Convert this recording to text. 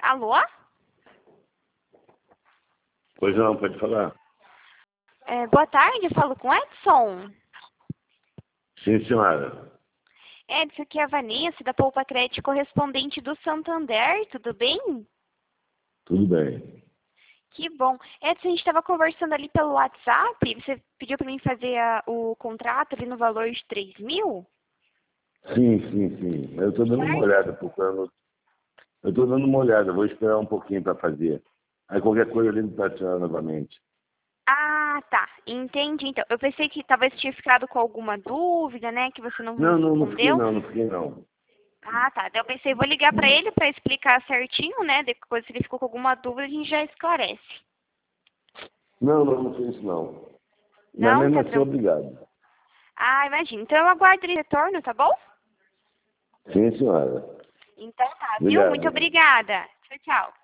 Alô? Pois não, pode falar. Boa tarde, eu falo com Edson. Sim, senhora. Edson, aqui é a Vanessa, da Poupa Crédito correspondente do Santander, tudo bem? Tudo bem. Que bom. Edson, a gente estava conversando ali pelo WhatsApp, você pediu para mim fazer o contrato ali no valor de 3 mil? Sim. Eu estou dando uma olhada, procurando. Eu estou dando uma olhada, vou esperar um pouquinho para fazer. Aí qualquer coisa ele está tirando novamente. Ah, tá. Entendi. Então, eu pensei que talvez tinha ficado com alguma dúvida, né, que você não me Não fiquei respondeu. não, não fiquei não. Ah, tá. Daí eu pensei, vou ligar para ele para explicar certinho, né, depois se ele ficou com alguma dúvida, a gente já esclarece. Não fiz isso não. Mas Não? mesmo Tá assim, tranquilo. obrigado. Ah, imagina. Então eu aguardo ele retorno, tá bom? Sim, senhora. Então tá, viu? Muito Obrigado. obrigada. Tchau, tchau.